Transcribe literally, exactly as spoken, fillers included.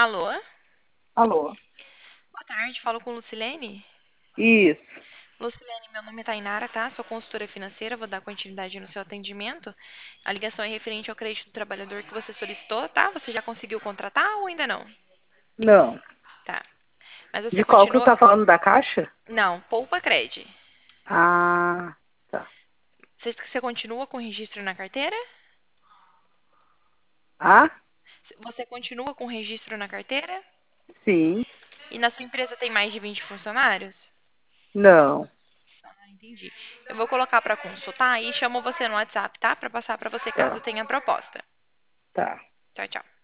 Alô? Alô? Boa tarde, falo com Lucilene. Isso. Lucilene, meu nome é Tainara, tá? Sou consultora financeira, vou dar continuidade no seu atendimento. A ligação é referente ao crédito do trabalhador que você solicitou, tá? Você já conseguiu contratar ou ainda não? Não. Tá. Mas você De qual que continua... tá falando da caixa? Não, Poupa Cred. Ah, tá. Você, você continua com registro na carteira? Ah, Você continua com registro na carteira? sim. E na sua empresa tem mais de vinte funcionários? Não. Ah, entendi. Eu vou colocar para consultar e chamo você no WhatsApp, tá? Para passar para você caso Tá, tenha proposta. tá. Tchau, tchau.